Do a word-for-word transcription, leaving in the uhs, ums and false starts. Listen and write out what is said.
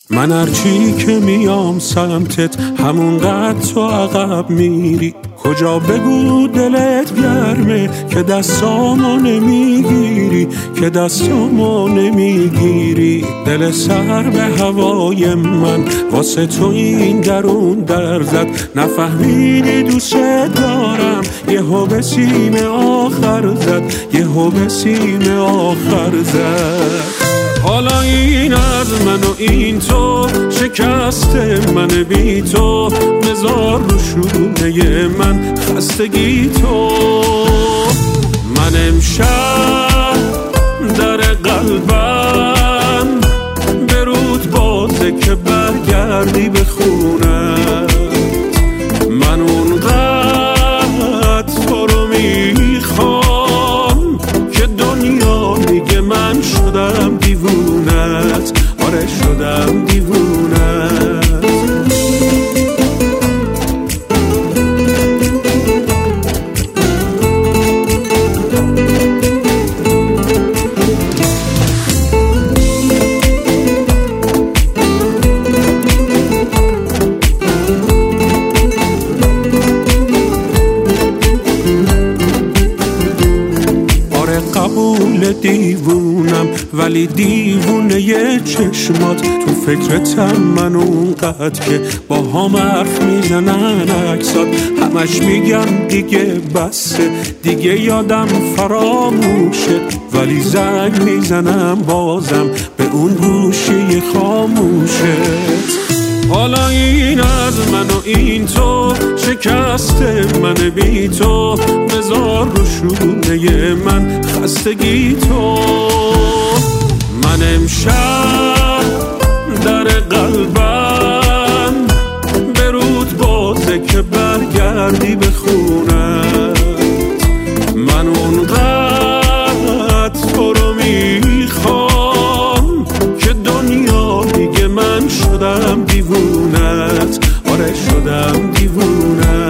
من هرچی که میام سمتت همونقدر تو عقب میری. کجا بگو دلت گرمه که دستامو نمیگیری، که دستامو نمیگیری. دل سر به هوای من واسه تو این درون در زد. نفهمیدی دوست دارم یهو به سیم آخر زد، یهو به سیم آخر زد. حالا این از من و این تو شکست من بی تو، بذار رو شونه من خستگی تو. من امشب در قلبم برود بازه که برگردی به خونت. من اونقدر تو رو میخوام که دنیا میگه من شدم دیوونت، آره شدم دیوونت. قبول دیوونم ولی دیوونه ی چشمات. تو فکرتم من اونقدر که با هم حرف میزنن عکسات. همش میگم دیگه بسه، دیگه یادم فراموشه، ولی زنگ میزنم بازم به اون گوشی خاموشت. حالا این از من و این تو شکست من بی تو، بذار رو شونه من خستگی تو. من امشب در قلبم برود بازه که برگردی به خونت. من اونقدر تو رو میخوام که دنیا میگه من شدم دیوونت، آره شدم دیوونت.